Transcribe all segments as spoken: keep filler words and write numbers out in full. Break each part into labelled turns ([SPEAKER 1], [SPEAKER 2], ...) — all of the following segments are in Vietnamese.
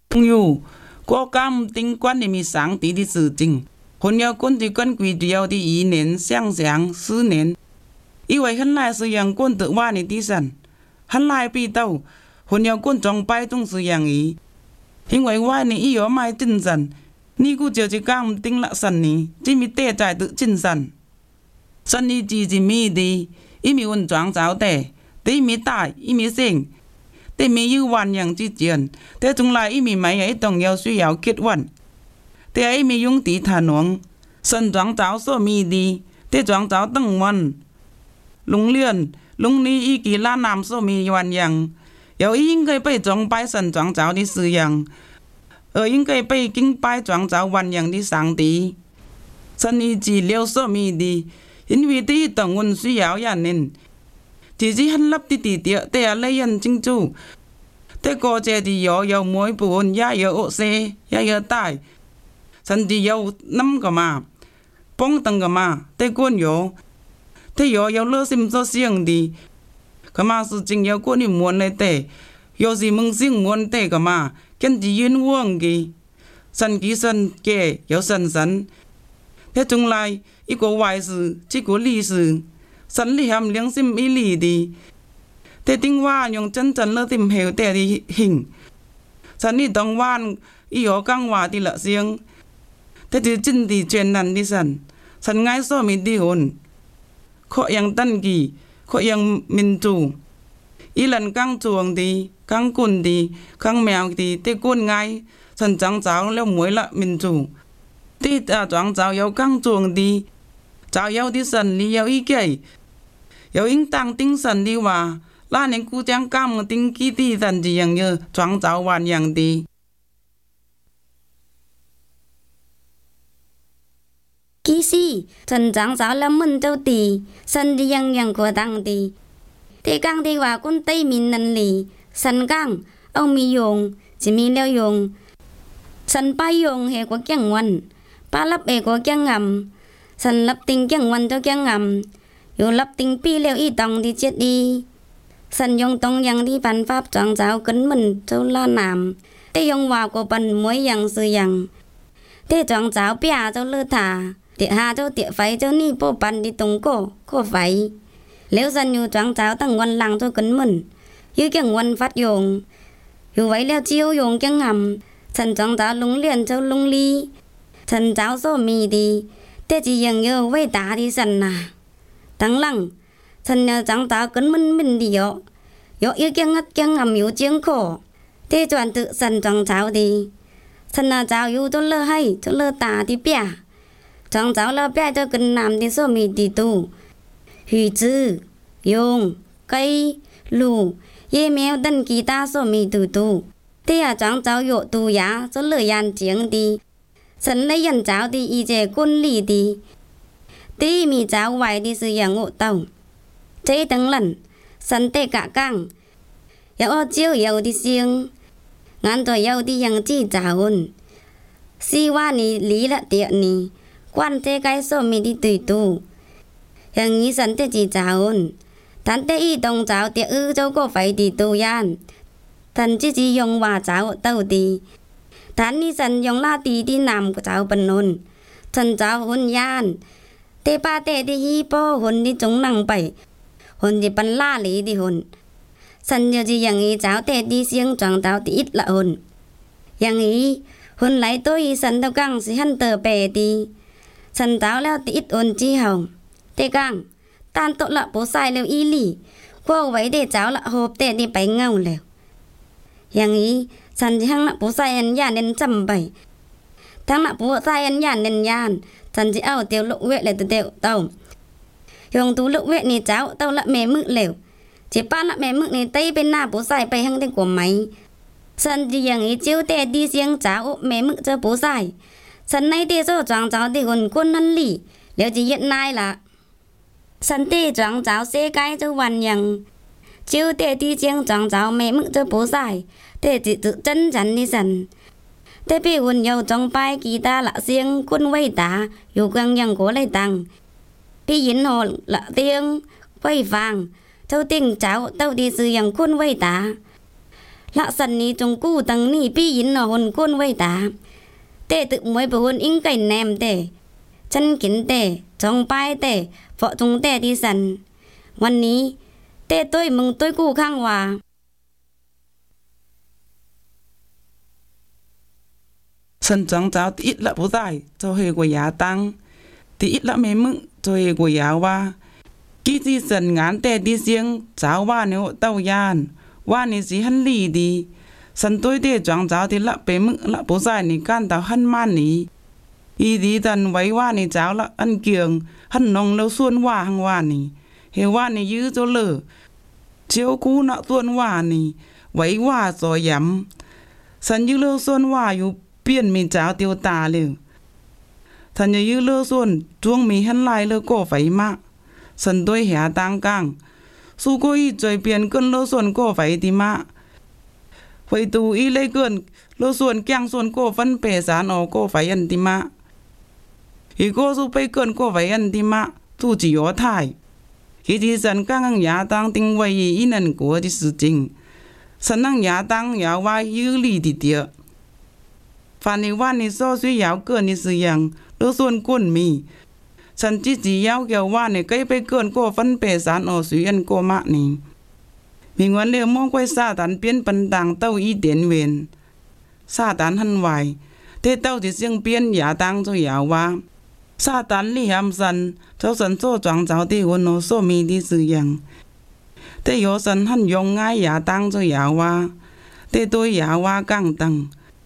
[SPEAKER 1] อยู่ก็กำติงกวนที่มีสังตีที่สื่อจริงคนยาวก้นที่ก้นกุยเดียวที่อีเหน็นเสียงเสียงซื้อเหน็นอีไว้ขันลายสื่อยังก้นตัวว่าในที่สันขันลายปีเต้าคนยาวก้นจองไปต้องสื่อยังอีหิงไว้ว่าในอีหยอไม่จินสันนี่กูเจอจะกำติงละสันนี้ที่มีเตะใจตัวจินสันสันนี้จีจีมีดีอีมีวันจางเจ้าแต่แต่อีมีตายอีมีเสียงแต่มียืวันอย่างจีเจียนแต่จงลายอีมีไหมไอ้ต้องยาวสุยาวคิดวันแต่ไอ้มียุงตีถนนสันจางเจ้าโซมีดีแต่จางเจ้าตั้งวันลุงเลื่อนลุงนี้อีกี่ล้านนามโซมีวันอย่าง有应该被装拜神装造的式样，而应该被敬拜装造万样的上帝。神意治疗所มีดี因为第一等运需要人人，自己很立的地点，แต่อะไรยันจิงจูแต่ก็เจดียอยาวมวยปูนยายอเซยายตายสันดียาวน้ำก็มาป้องตังก็มาแต่กวนโยแต่ยอยาวเลือซิมโซเสียงดีก็มาสุจริงยาวกวนนี่มวนเลยแต่ยอสิมึงเสียงมวนแต่ก็มากันจียืนว่วงกีสันกีสันแก่ยาวสันสันแต่จงไลอีกว่า坏事即个历史神里含良心一理的แต่ติ้งว่า用真正了ติมเหวแต่ที่หิงสันนี่ต้องว่านอีหอกังว่าที่ละเสียงแต่ที่จินที่เจนนั้นที่สันสันง่ายซ้อมีดีหนขอยังตั้นกี่ขอยังมินจูอีหลันกังจวงดีกังกุนดีกังแมวดีแต่กุนง่ายสันจังเจ้าแล้วมวยละมินจูที่ตาจางเจ้า有กังจวงดีเจ้า有ที่สันลี有อีเกย有应当定神的话那年姑将干么定基地神这样的创造万样的
[SPEAKER 2] 其实神创造了门就地神的样样过当地ที่กังที่ว่าคนไต้มีนันลีสันกังเอามียงจะมีแล้วยงสันไปยงเหกว่าแกงวันป้ารับเอกว่าแกงงำสันรับติงแกงวันเจ้าแกงงำอยู่รับติงปีแล้วอีตองที่เจ็ดดีสันยงตองยังที่ปันฟ้าจางเจ้ากันมันเจ้าล้านามแต่ยงว่าก็ปันมวยยังซื้อยังแต่จางเจ้าเปียเจ้าเลือดถาเตะหาเจ้าเตะไฟเจ้านี่โปปันที่ตรงโก้โคไฟแล้วสันอยู่จางเจ้าตั้งวันหลังเจ้ากันมันยื้อแกงวันฟัดยงอยู่ไว้แล้วเจียวยงแกงงำสันจางเจ้าลงเลียนเจ้าลงลีสันเจ้าโซมีดีแต่จียังเยอะไว้ตาที่สันน่ะตั้งหลังสันเนี่ยจังตากันมันมันดีเยอะเยอะยังงัดยังงำอยู่เจียงโคแต่จวนตึสันจังเจ้าดีสันน่ะเจ้าอยู่จนเลิกให้จนเลิกตาที่เปียจังเจ้าเลิกเปียจะกันนำที่โซมีดีตูหือจื้อยงไก่ลูเย่แมวดันกีตาโซมีตูตูแต่จังเจ้าโยตูยาจนเลิกยันเจียงดีสันเลยยันเจ้าดีอีเจกุนลีดีตีมีเจ้าไว้ที่ซื้ออย่างโง่เต่าเจ๊ตั้งหลันสันเตกะกังอย่าอ้อเจียวเยาที่เสียงงานตัวเยาที่ยังจี้เจ้าอุ่นซีว่านี่ลีละเตียนี่ควันเตไกส้มมีที่ตุยตูอย่างนี้สันเตจีเจ้าอุ่นทันเตอีตรงเจ้าเตียอื้อเจ้าก็ไฟตีตูยานทันจีจียงว่าเจ้าเต่าดีทันนี้สันยงลาตีที่นำเจ้าปนนสันเจ้าหุ่นยานเตป้าเตที่ฮีโป้หุ่นที่จงนั่งไปหุ่นที่ปันล่าหลีที่หุ่นสันเดียวจีอย่างนี้เจ้าเตที่เสียงจางเจ้าที่อิดละหุ่นอย่างนี้หุ่นไหลตัวอีสันเต้ากังสิหันเตอเปตีสันเจ้าแล้วที่อิดหุ่นจีเฮาเตกังตานโตละปูใส่แล้วอีลี่พวกไว้เดเจ้าละโหบเตที่ไปเงาแล้วอย่างนี้สันที่หังละปูใส่อันยานเน้นจำไปทั้งละปูใส่อันยานเน้นยานสันจะเอาเตียวลุกเวะเลยเตียวเต้ายงตูลุกเวะนี่เจ้าเต้าละแม่มึกเหลวจีป้าละแม่มึกนี่เต้เป็นหน้าปูใส่ไปหังได้กว่าไหมสันจะยังอีเจียวแต่ดีเสียงเจ้าแม่มึกเจอปูใส่สันในเตี้ยโซ่จางเจ้าที่คนคนนั้นลี่แล้วจะยึดนายละสันเตี้ยจางเจ้าเสกายเจ้าวันยังเจียวแต่ดีเสียงจางเจ้าแม่มึกเจอปูใส่แต่จิตจันจันนี่สันแต่พี่หุ่นยาวจงไปกีตาละเสียงคุณไว้ตาอยู่กลางยังโกเลยตังพี่ยินหอละเตียงไว้ฟังเจ้าติ้งเจ้าเต้าดีซื้อยังคุณไว้ตา Lạ sân ní trong cú tăng ní bi yin nó hồn côn vây ta. Tê tự mới bởi hồn in cảnh nèm tê. Chân kín tê, trong bài tê, vợ chúng tê đi sân.วันนี้เต้ต้อยมึงต้อยกู้ข้างว่า
[SPEAKER 1] Sân trắng giáo tí ít là bố dài cho hề của giá tăng. Tí ít là mê mựng cho hề của giá hoa. Kì dì sân ngán tè đi riêng giáo hoa nếu hộ tàu yàn. Hoa này dì hân lì đi. Sân tôi tê trắng giáo tí là bế mựng là bố dài này can tàu hân man ní. Ý dì thần váy hoa này giáo là ăn kiềng hân nông lâu xuân hoa hăng hoa ní. Hề hoa này dư cho lửa. Chiếu cú nọ tuôn hoa này váy hoa rồi dám. Sân dư lâu xuân hoa dù biến mình cháu tiêu tà liều. Thần như như lơ xuân chuông mình hân lại lơ cổ váy mạ. Sân tôi hẻ tăng càng. Su cô y trời biến cơn lơ xuân cổ váy tí mạ. Vậy tù y lấy cơn lơ xuân keng xuân cổ phân bể sản ở cổ váy ăn tí mạ. Ý cô su bê cơn cổ váy ăn tí mạ. Tu chỉ có thải. Khi thì sân càng ngân giá tăng tinh vây y nền của tí sự trình. Sân năng giá tăng giá vai dư lì tí tiệc. Phản ý hoa này so suy giáo cơn như sự dạng lỡ xuân quân mì. Sân chỉ chỉ giáo kiểu hoa này cây bê cơn cô phân bể sản ở suy ăn cô mạ này. Mình ngoan liệu mong quay xa tán biến bần đảng tàu y tiến huyền. Xa tán hân hoài. Thế tàu thì riêng biến giá tăng cho giáo hoa. Xa tán lý hàm sân cho sân số trọng giáo đi hôn nó số mì đi sự dạng. Thế yếu sân hân dùng ngay giá tăng cho giáo hoa. Thế tôi giáo hoa càng tăng.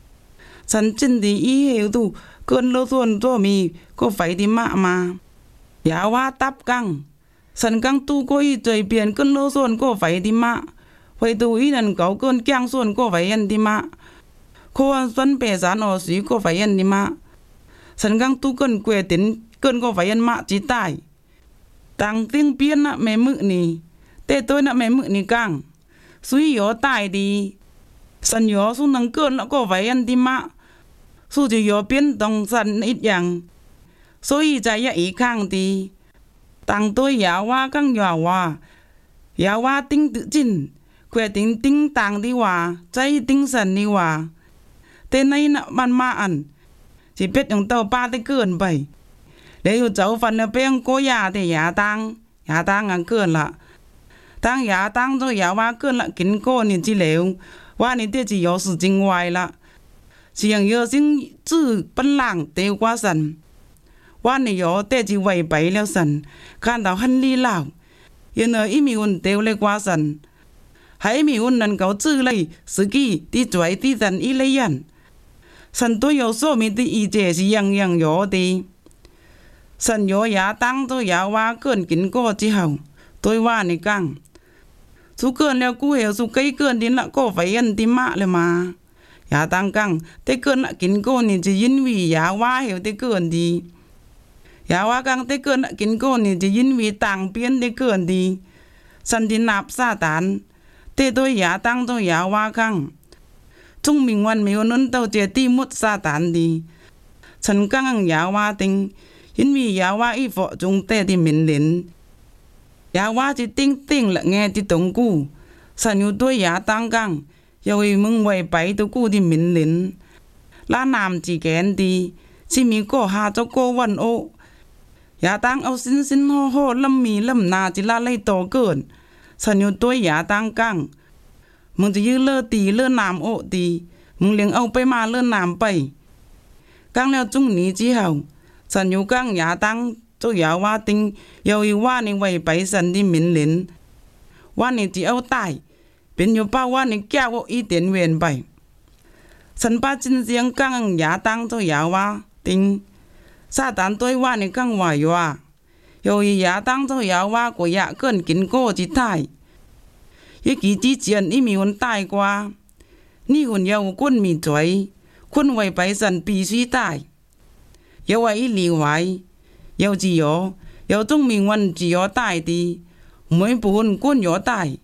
[SPEAKER 1] Sân chân thì ý hiểu tu cơn lô xuân cho mì có phải thì mạ mà. Giá hoa tắp căng. Sân căng tu có ý trời biển cơn lô xuân có phải thì mạ. Vậy tu ý nền cấu cơn keng xuân có phải ăn thì mạ. Cô ăn xuân bè sản ở xí có phải ăn thì mạ. Sân căng tu cơn quê tính cơn có phải ăn mạ chỉ tài. Tăng tiếng biên nạ mẹ mự nì. Tê tôi nạ mẹ mự nì căng. Suy yếu tài đi. Sân yếu xuống nâng cơn nó có phải ăn thì mạ. Su chỉ yếu biến đồng sân ít dạng. Số ý trái ý khang thì. Tăng tôi giáo hoa căng nhỏ hoa. Giáo hoa tinh tự chinh. Quẻ tính tinh tăng đi hoa. Trái tinh sân đi hoa. Tên này nạ bàn mạ ăn. Chỉ biết dùng tàu ba tới cơn vậy. Để dù cháu phần là bên cô nhà thì giá tăng. Giá tăng ăn cơn lạ. Tăng giá tăng cho giáo hoa cơn lạ kín cô nên chỉ liệu. Hoa nên thì chỉ yếu sự trình ngoài lạ. Chỉ yang yếu sinh chữ bấn lạng tiêu qua sân. Hoa này yếu tê chỉ vầy bấy leo sân. Khán đào hân ly lão. Yên ở ý mì hôn tiêu lê qua sân. Hãy mì hôn nâng cáo chữ lây. Sự kỳ đi chuối đi sân ý lấy nhận. Sân tôi yếu số mình đi ý chế chỉ yang yang yếu đi. Sân yếu giá tăng tôi giá hoa cơn kín cô chỉ hồng. Tôi hoa này căng. Sú cơn leo cú hiểu sú cây cơn đến lạ cô phải ăn tí mạเลยmà. Giá tăng căng. Thế cơn lạ kín cô nên chỉ yên vì giá hoa hiểu thế cơn đi. Giá hoa căng thế cơn lạ kín cô nên chỉ yên vì tăng biến thế cơn đi. Sân thì nạp xa tán. Thế tôi giá tăng tôi giá hoa căng. Chúng mình ngoan mình ôn tàu chế ti mút xa tán đi. Sân căng ăn giá hoa tinh. Yên vì giá hoa y phọ chúng tê thì mình đến. Giá hoa chỉ tinh tinh là nghe thì tổng cụ. Sân yếu tôi giá tăng căng. Yêu ý mừng quay bấy tôi cụ thì mình lính. Lá nàm chỉ kén đi. Chỉ mình có hạ cho cô văn ô. Giá tăng áo xin xin hô hô lâm mì lâm nà chỉ là lấy tổ cơn. Sân yếu tôi giá tăng căng. Mừng chỉ như lơ tì lơ nàm ô tì. Mừng liếng áo bê mà lơ nàm bầy. Căng leo chung ní chỉ hồng. Sân yếu căng giá tăng cho giá hoa tinh. Yêu ý hoa này quay bấy sân thì mình lính. Hoa này chỉ áo tài. Bên yếu bao hoa này kéo ô ý tiến huyền bày. Sân ba chân riêng căng giá tăng cho giá hoa tinh. Sa tán tôi hoa này căng hoa hoa. Yêu ý giá tăng cho giá hoa của giá cơn kín cô chỉ thải. Ý ký chí chiến ý mì hôn tài qua. Ní hôn yêu quân mì chuối. Quân quay bấy sân bì suy tài. Yêu ý lý hoài. Yêu chỉ yếu. Yêu trong mình ngoan chỉ yếu tài đi. Mới bù hôn quân yếu tài.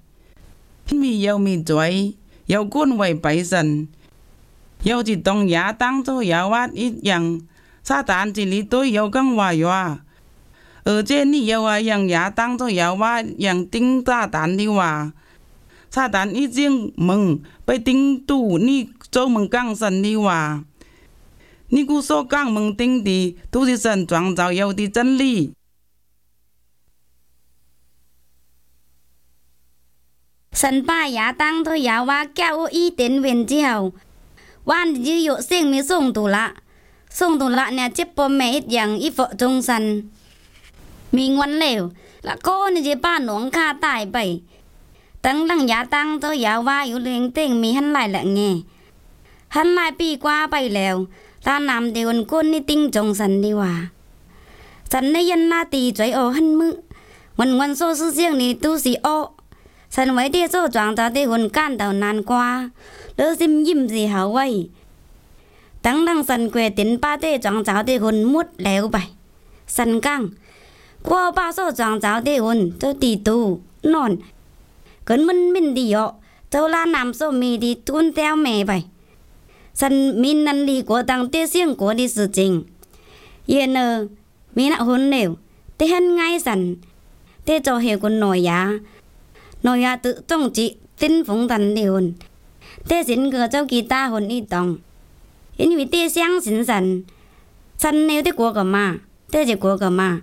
[SPEAKER 1] Mì yêu mì chuối. Yêu quân quay bấy sân. Yêu chỉ tông giá tăng cho giá hoa ít dàng. Sa tán chỉ lý tôi yêu căng hoa hoa. Ở trên ní yêu hoa dàng giá tăng cho giá hoa dàng tinh sa tán đi hoa. sa tàn ý riêng mừng bây tính tu ni châu mừng căng sân đi hòa ni cú số căng mừng tính đi tu di sân choáng giáo yêu đi chân lý
[SPEAKER 2] sân ba giá tăng thôi giá wa kéo ý đến viên chi hậu quan chỉ dụ sinh mi sung tu lạ sung tu lạ nè chết bom mẹ ít yang ít vợ trong sân mi ngoan lều là cô này chỉ ba nuông kha tài bảy tăng lăng giá tăng thôi giá wa yếu liên tình mi hắn lại lại nghe hắn lại pi qua bảy lều ta làm điều con ni tinh trong sân đi hòa sân này dân na tì chơi ô hắn mự ngoan ngoan số sư riêng ni tu sĩ ô sân mấy tia số choáng ta tê hồn can tàu nan qua đỡ sim yim gì hảo vậy tăng lăng sân quê tiến ba tê choáng cháu tê hồn mút léo bảy sân căng qua ba số choáng cháu tê hồn cho tì tu non cơn mình mình đi yo châu la nam số mi đi tuôn theo mẹ vậy sân min năn đi của tăng tê riêng của đi sự tình yên ơ mi nạ hồn đều tê hân ngay sân tê cho hiểu con nổi giá nổi giá tự trong chị tin phụng thần đi hồn tê xin gỡ cho kỳ ta hồn y tòng因为tê sáng xin sân sân nếu tê của cả mà tê chỉ của cả mà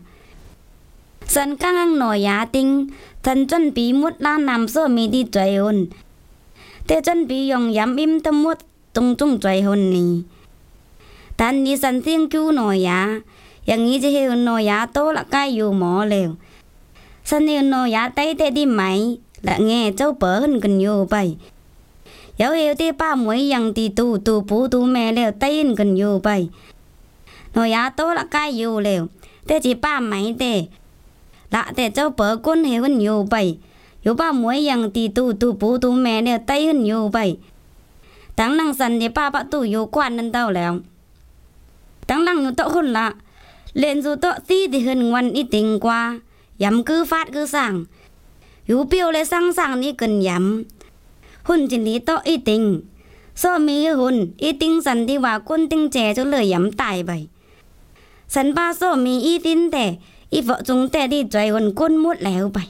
[SPEAKER 2] sân căng ăn nổi giá tinh thần chuẩn bị một la nam số mi đi chơi hồn tê chuẩn bị dùng yếm im tâm một tung tung chơi hồn nì tan đi sân thiên cứu nổi giá yang nghĩ chỉ hiểu nổi giá tốt là cái dù mỏ lều sân hiểu nổi giá tay tê đi máy là nghe châu bớ hơn cần nhiều vậy dấu hiểu tê ba mỗi yang tì tu tu bố tu mẹ lều tay hơn cần nhiều vậy nổi giá tốt là cái dù lều tê chỉ ba máy tê lạ tê châu bớ quân hiểu hơn nhiều vậy yếu ba mỗi yang tì tu tu bố tu mẹ lều tay hơn nhiều vậy tăng năng sân thì ba bạn tu yếu quan nên tao lèo tăng năng yếu tao hơn lạ lên dù tao tí thì hơn ngoan ít tình qua yếm cứ phát cứ sảng yếu biểu lên sang sảng đi cần yếm hôn chỉ lý tao ít tình so mi hôn ít tình sân thì vào quân tình trẻ cho lời yếm tài vậy sân ba so mi ít tin tệ ít vợ chúng tệ đi chơi hôn quân mút lèo vậy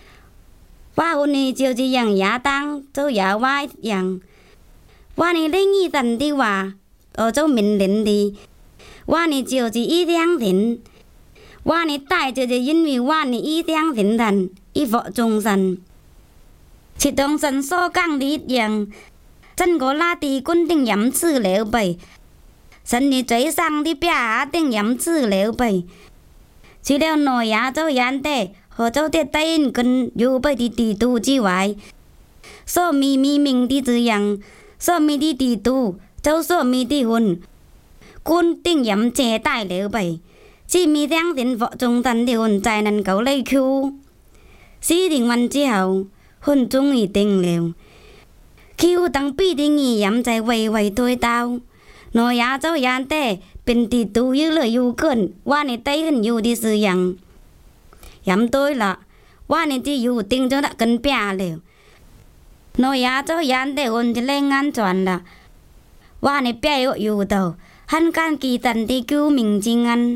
[SPEAKER 2] qua hôn này chiều chỉ yang giá tăng châu giá vai yangว่านี่ได้งี้ตันดีว่าเออเจ้าเหม็นเหลนดีว่านี่เจียวจีอีเตียงเหลนว่านี่ตายจะจะยินวีว่านี่อีเตียงเหลนทันอีvợจงสันชิดองสันโซ่กังดีอย่างฉันก็ลาตีก้นติงยำซื่อแล้วไปฉันนี่ใจสั่งที่เปียติงยำซื่อแล้วไปชีแล้วหน่อยยาเจ้ายันแต่พอเจ้าเตะตีนกันอยู่ไปตีตีตูจีไว้โซ่มีมีมิงที่จือยังso mi đi đi tu châu so mi đi hồn côn tinh yếm chế tài liệu bảy chỉ mi đang đến vợ chồng thần thì hồn trái năn cấu lấy kêu sĩ đình văn chi hậu hồn chung ý tình liệu kêu tăng pi đi nghỉ yếm trái quay quay thôi tao nói giá châu yán tê bên đi tu như lời yêu cơn qua này tay hình yêu đi sự yang yếm tôi là qua này đi yêu tình cho đã cần bia liệu nói giá cho yán để hôn chỉ lên ngăn chuẩn là qua này bé yếu yếu đầu hắn can kỳ tận đi cứu mình chi ngăn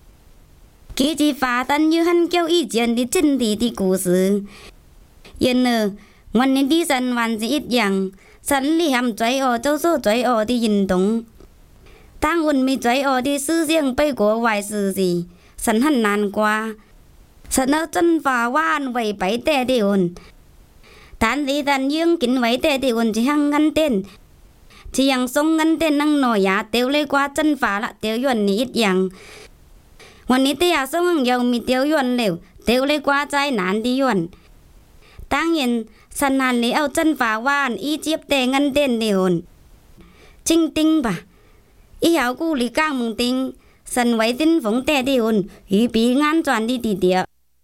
[SPEAKER 2] kỳ chỉ phá tận như hắn kêu ý kiến đi chân đi đi cố sự yên nơ ngoan nên đi sân hoàn chỉ ít yang sân li hàm trái ở châu số trái ở đi nhìn đúng tăng hôn mi trái ở đi sư riêng bay của vài sự gì sân hắn nàn qua sân ở chân phá quan vậy bảy tè đi hôn tán lý tán dương kín váy tệ thì còn chỉ hăng ngăn tên chỉ yang sông ngăn tên năng nổi giá tiêu lê qua chân phá là tiêu yuan ní ít yangวันนี้ที่อยากส่งเยามีเตียวยวนเร็วเตียวเลยกว่าใจนานดียวนตั้งเย็นสันนันเลยเอาจันฝาว่านอีเจี๊ยบแต่งันเด่นเดียวจริงติงป่ะอีเหากูหลีก้างมึงติงสันไว้ติ้นฝงแต่เดียวหีปีงานจวนดีดีเดียว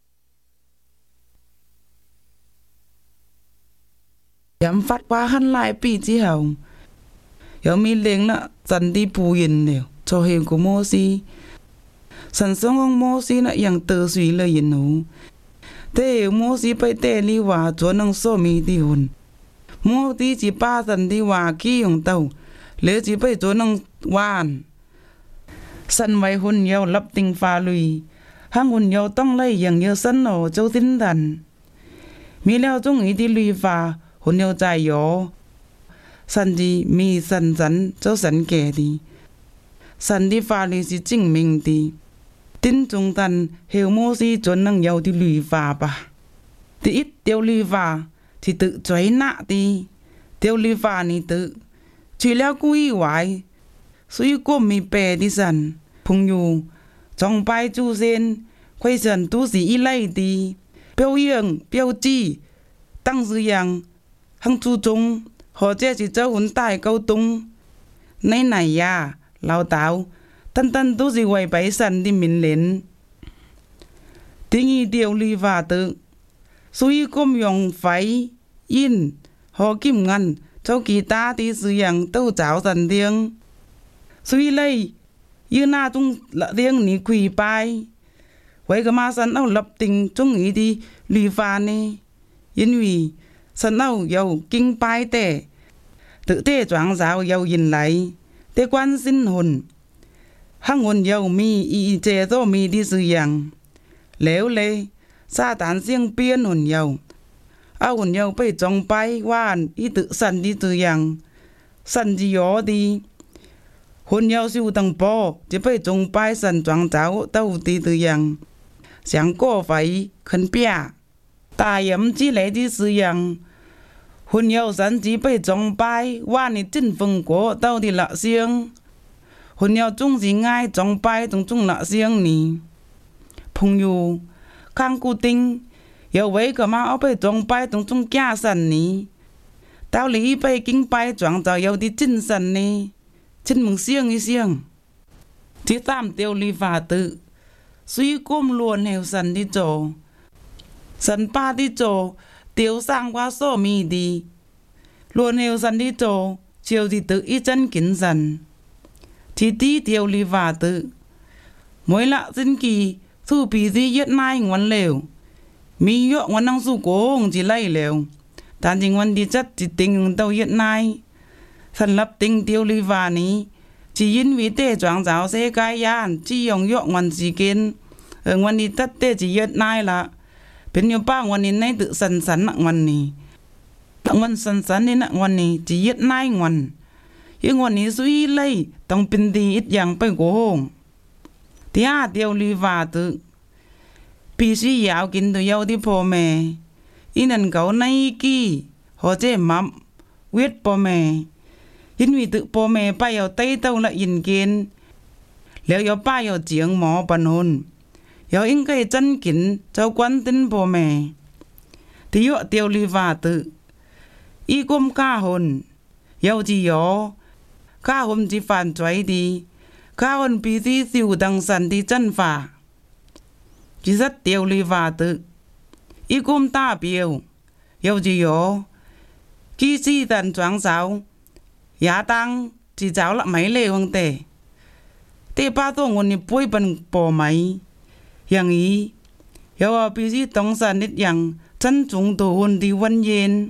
[SPEAKER 1] ย้ำฟัดว่าหันลายปีจีเหาเดี๋ยวมีเลี้ยงละสันดีปูยินเดียวโชเฮงกูโมซีสันสงของโมซีน่ะยังเตอสุยเลยยินหนูเต๋โมซีไปเตะลีว่าจวนนังโซมีดีหุ่นโมตีจีป้าสันดีว่ากี้ของเต้าเหลือจีไปจวนนังวานสันไว้หุ่นเยาวรับติงฟ้าลุยห้างหุ่นเยาวต้องไล่อย่างเยอะสันโอเจ้าสิ้นดันมีแล้วจงอีที่ลุยฟ้า hồn yêu dài gió sân đi mi sân rắn cho sân kẻ đi sân đi pha lý sĩ chứng minh đi tin trung thần hiểu mô si chuẩn năng yêu đi lùi và bà thì ít tiêu lùi và thì tự cháy nạ đi tiêu lùi và ni tự chỉ là cú ý hoài suy cô mi bè đi sân phùng nhu trong bài chú sen quay sân tu sĩ y lây đi biểu hiện biểu chỉ tăng dư yang hăng chú trung họ chế chỉ cho huấn tài câu tung nay này ya lao táo tân tân tu sĩ quay bấy sân đi mình lên tiếng y điều ly và tự suy công用phải in họ kim ngân cho kỳ ta thì sử dụng tâu cháo dần tiếng suy lây như na tung lạ tiếng ní quỳ bài vậy cái mà sân áo lập tình chung ý đi lì pha nè因为sân áo giàu kinh bài tệ tự tế choáng giáo giàu nhìn lại tế quan sinh hồn hăng hồn giàu mi y chế do mi đi sử dụng léo lê sa tán riêng biên hồn giàu áo hồn giàu bị trong bài hoàn y tự sân đi sử dụng sân gì đó đi hồn giàu siêu tăng bò chỉ bị trong bài sân choáng giáo đâu đi sử dụng想过phải khẩn bia大饮之类的使用混有神只被崇拜哇你真风国到底哪些混有总是爱崇拜种种哪些呢朋友看固定有为干嘛要被崇拜种种假神呢道理被敬拜创造有的真神呢真梦想一想第三条理法tự suy côm luôn heo sân đi chỗ sân ba đi chỗ tiêu sang qua số mi đi luôn heo sân đi chỗ chiều thì tự ý chân kín sân thì tí tiêu li và tự mỗi lạ dân kỳ thu bì gì yết nai ngoan lều mi yọ ngoan năng su cố hồng chỉ lây lều tàn chỉ ngoan đi chất chỉ tình tàu yết nai sân lập tình tiêu li và ní chỉ因为tế choáng giáo sẽ gai yan chỉ dùng yọ ngoan chỉ kiến ở ngoan đi tất tế chỉ yết nai là bên nhau ba ngoan đi nay tự sân sân nặng ngoan ní ngoan sân sân đi nặng ngoan ní chỉ yết nai ngoan nhưng ngoan ní suy lây tông pin đi ít yang bay cố hồng thì à tiêu li và tự bị suy giáo kiến tự yêu đi phô mẹ in anh cậu nay kỳ họ chế mắm quyết phô mẹ因为tự phô mẹ bay ở tây tàu lại nhìn kiến liệu có bay ở tiếng mỏ bần hồn có những cái chân kín cho quan tin phô mẹ thì họ tiêu li và tự y cung ca hồn yêu chỉ có ca hồn chỉ phản choái đi ca hồn bị gì siêu đăng sẵn đi chân phà chỉ rất tiêu li và tự y cung ta biểu yêu chỉ có khi si tần choáng giáo giá tăng chỉ giáo là mấy lệ hoàng tệ tê ba tô ngôn ni bôi bần bỏ máy yang ý yêu à bị gì tông sản nít yang chân chúng tổ hồn đi văn yên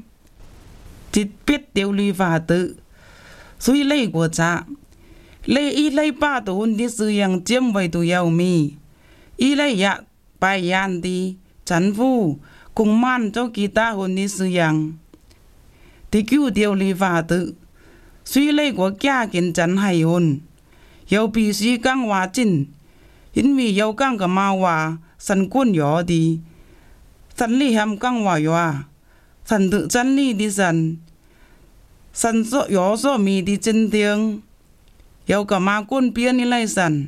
[SPEAKER 1] chỉ biết tiêu li và tự suy lây của cha lây y lây ba tổ hồn đi sử yang chiếm vậy tụ yêu mi y lây ya bài yan đi chán phu cùng man cho kỳ ta hồn đi sử yang thì cứu tiêu li và tự suy lây của gia kiến chân hay hồn yêu bị suy căng hòa chín因为yêu căng cái ma hòa sân quân nhỏ đi sân li ham căng hòa hòa sân tự chân li đi sân sân số nhỏ số mi đi chân tiếng yêu cái ma quân biến đi lại sân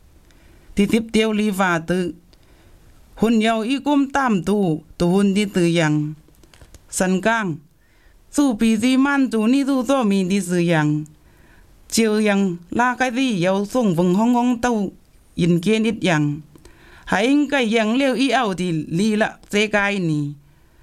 [SPEAKER 1] thì tiếp tiêu li và tự hồn yêu y cung tam tu tu hồn đi tự yang sân căng su bị gì man tu ni tu số mi đi sử dụng chiều yang là cái gì yêu sung vừng hong hong tàu in kiến ít yang hay cái yang liêu y ảo thì li là thế cái này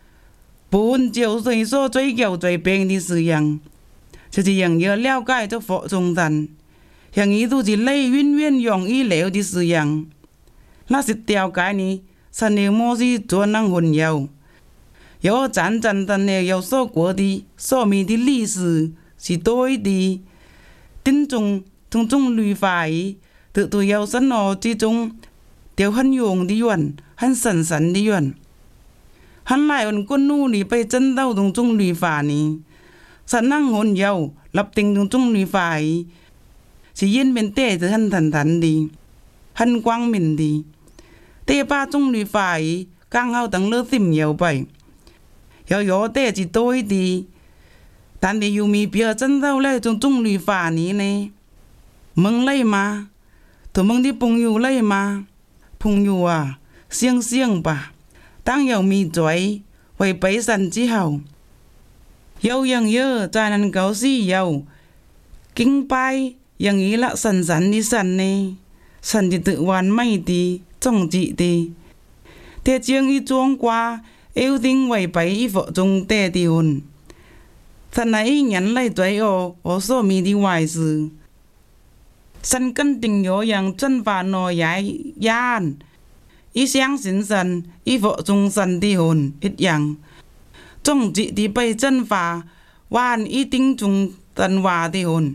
[SPEAKER 1] bốn chiều rồi số追求最便的sử dụng就是yang要了解就佛中人yang ý tu chỉ lấy nguyên nguyên用ý liệu的sử dụng那是了解呢神的模式做能混淆有真正的呢有所过的所面的历史是对的丁中种种律法tự tự yêu sân nó之中đều很用的源很神神的源 hắn lại ổn quân nu lì bay chân đau đồng trung lì phà nì sẵn năng hồn dầu lập tình đồng trung lì phà ấy chỉ yên bên tê từ hắn thần thần đi hắn quang mình đi tê ba trung lì phà ấy càng hao tầng lơ tìm nhiều vậy hiểu hiểu tê chỉ tôi đi但你有没别真到来种种绿法呢呢？梦来吗？同梦的朋友来吗？朋友啊，醒醒吧！當有咪嘴為俾神之後，有人嘢在能夠使有敬拜人意啦神神的神呢，神的tự完美的宗旨的，แต่將一裝qua yêu tinh為俾一佛中帶的魂。神係一人嚟對我我所มี的壞事，神跟定有人真法內也yan，一相信神，一服眾神的魂一樣，終極的被真法，還一定眾神話的魂。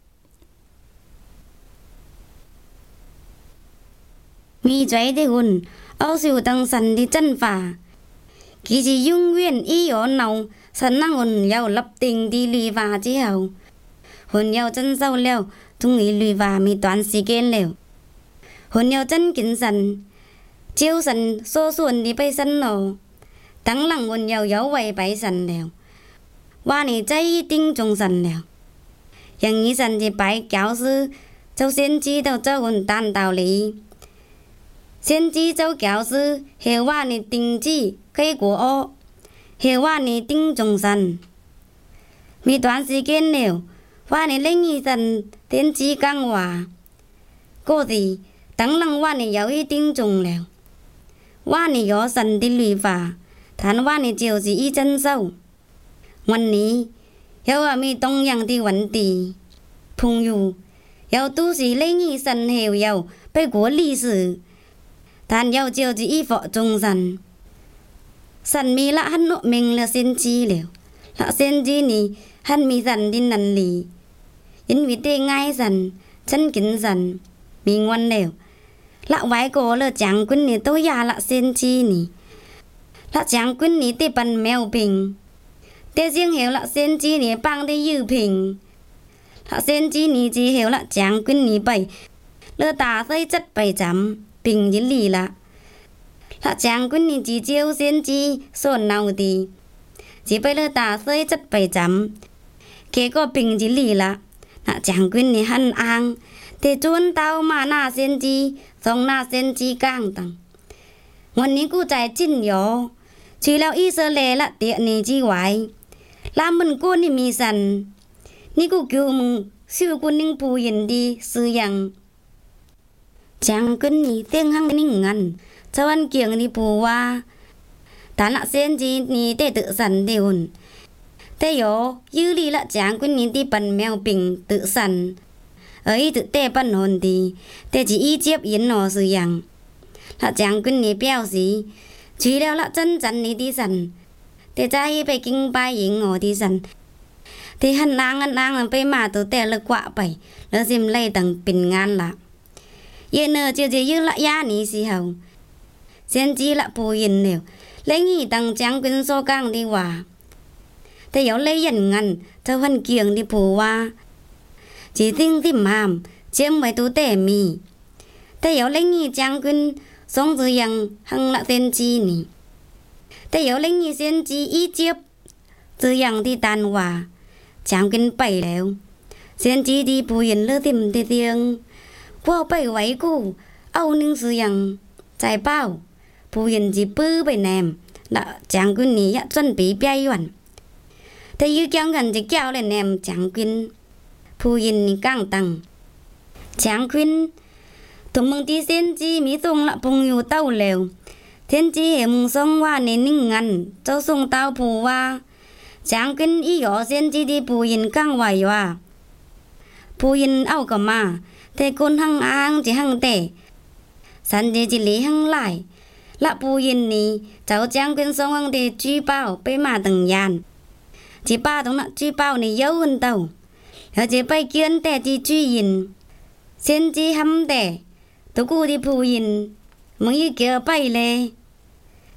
[SPEAKER 2] 咪嘴的魂，奧受當神的真法，其實永遠已有腦。神năng hồn yêu lập tình đi lùi và之後，hồn yêu chân sâu leo，終於lùi và咪短時間了。hồn yêu真敬神，照神所算的被神咯。當能hồn yêu有為被神了，話你真一定中神了。人以神的拜教師，就先知道這混蛋道理。先知就教師，係話你定旨結果哦。係話你定眾神，未段時間了，話你另一神天之講話，嗰時當然話你有一定眾了，話你有神的律法，但話你就是一真手。วันนี้有話มี同樣的問題，朋友有都是另一神後有被過歷史，但有就是一佛眾神。神มีละหันโนเมงละเซนจีแล้วละเซนจีนี่หันมีสันดินนันลียินวิเตง่ายสันฉันกินสันมีงวันแล้วละไว้โกละจางกุนนี่ตัวยาละเซนจีนี่ละจางกุนนี่เตปันแมวพิงเตเสียงเหวละเซนจีนี่ปังได้ยื้อพิงละเซนจีนี่จีเหวละจางกุนนี่ไปเลอตาใส่จัดไปจำพิงยินลีละละจางกุนนี่จีเจียวเซนจีส่วนเนาดีจีไปเลอตาเซยจัดไปจำเคก็ปิงจิลีละละจางกุนนี่หันอ่างเตจวนเตามาหน้าเซนจีสองหน้าเซนจีกลางตังวันนี้กูใจจิ้นหยอชีแล้วอีเสเลละเตียนี่จีไหวลามันกูนี่มีสันนี่กูกิวมึงซิวกูนิ่งปูยินดีซื้อยังจางกุนนี่เตียงหังนิ่งงันชวันเกียงนี่ปูว่าฐานะเส้นจีนี่เตtựสันเดียวเตโยยื้อลีละจางกุนนี่ที่ปันแมวปิงtựสันเอ้ยtựเตปันหนดีเตจีอีเจี๊ยบยินหนอสื่อยังละจางกุนนี่เปี้ยวสีชีแล้วละจันจันนี่ที่สันเตใจไปกินไปยิงหนอที่สันเตหันนางหันนางไปมาตัวเตละกว่าไปแล้วซิมไล่ตั้งเป็นงานละเยเนอเจียวจียื้อละยานี่สิเฮาเส้นจีละปูยินเดียวเล่งี้ตั้งจังเป็นโซกังดีว่าแต่有เล่ยันงันเธอพันเกียงที่ปูว่าจีทิ้งที่มามเจียมไว้ตัวแต่มีแต่有เล่งี้จังเป็นสองจือยังหังละเส้นจีนี่แต่有เล่งี้เส้นจีอีเจี๊ยบจือยังที่ตันว่าจังเป็นไปแล้วเส้นจีที่ปูยินเลือติมที่เตียงพวกไปไว้กูเอาหนึ่งจือยังใจเป้าผู้ยินจีปื้อไปแนมละจางกุนนี้ยะจนปีเปียยวนแต่ยื้อแก้งกันจะแก้วเลยแนมจางกุนผู้ยินนี่ก้างตังจางกุนตัวมึงที่เส้นจีมีทรงละพงอยู่เต้าเหลวเส้นจีเห็นมึงทรงว่าในนิ่งงันเจ้าทรงเต้าผู้ว่าจางกุนอีหยอเส้นจีที่ผู้ยินก้างไหวว่าผู้ยินเอากับมาแต่คนหังอ้างจะหังเตะสันเจจิลีหังไล่ละปูยินนี้เจ้าจางเป็นสองหังเดจีเป้าไปมาตั้งยานจีป้าตรงนั้นจีเป้านี่เย้าหันเต้าแล้วจีไปเกียนแต่จีจียินเส้นจีหำแต่ตัวกูที่ปูยินมึงยี่เกี่ยวไปเลยแต่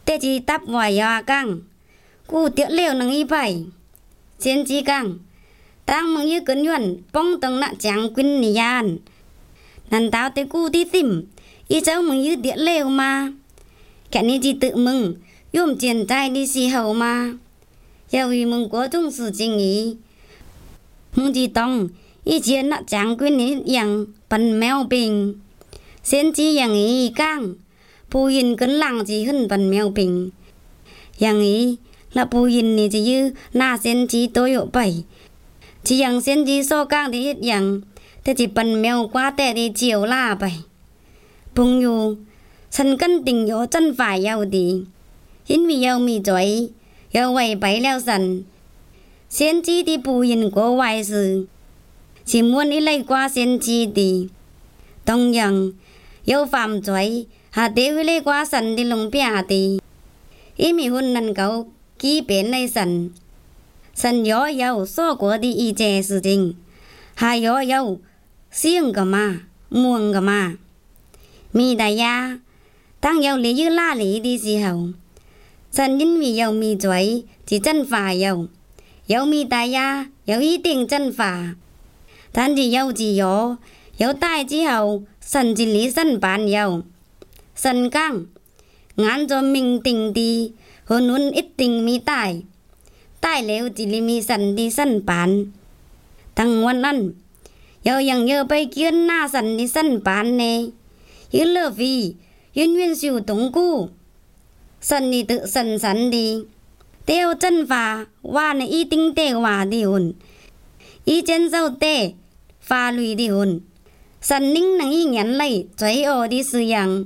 [SPEAKER 2] Tê chỉ tắp ngoài ya căng Cú tiết liều nâng y bài Chiến chỉ căng Tăng mong như cấn nhuận Bông tầng nạ chẳng quyên nì yàn Nàn tao tê cú tí tìm Y cháu mong như tiết liều mà Cả ní chỉ tự mừng Yôm triển trai đi xì hậu mà Yêu vì mừng của trung sự trình ý Mong chỉ tông Y chiến nạ chẳng quyên nì yàng Bần mèo bình Xên chỉ yàng ý căng Bù yên cấn lặng chỉ hơn bần mèo bình Yàng ý là bù yên nì chỉ như Nà xên chỉ tối hộ bảy Chỉ yàng xên chỉ so căng thì hết yàng Thế chỉ bần mèo quá tệ đi chiều la bảy Bùng dù Sân cân tình yếu chân phải yêu đi Hiến vì yêu mì chói Yêu quay bấy leo sân Xên chỉ đi bù yên của hoài sự Chỉ muốn ý lấy qua xên chỉ đi Đồng yàng Yêu phạm chói Hà tế với lấy qua sân đi lông bia đi Ý mì hôn năn cấu Ký bến lấy sân Sân yếu yêu so của đi y chè sự tình Hà yếu yêu Siêng cả mà Muông cả mà Mì đại gia Tăng yêu lý như la lý đi gì hầu Sân nhân vì yêu mì chói Chỉ chân phà yêu Yêu mì đại gia Yêu ý tình chân phà Thân chỉ yêu chỉ yếu Yêu tai chỉ hầu Sân chỉ lý sân bán yêu Sân căng Ngán cho mình tình đi Hôn hôn ít tình mi tài Tai lêu chỉ lý mi sân đi sân bán Tăng ngoan ăn Yêu yang yêu bay kiên na sân đi sân bán nè Yêu lơ vì Yên nguyên siêu tống cu Sân đi tự sân sân đi Têu chân phà Hoa này y tinh tê hòa đi hồn Y chân dâu tê Phà lùi đi hồn Sân ninh nâng y nhắn lây Chói ổ đi sư yang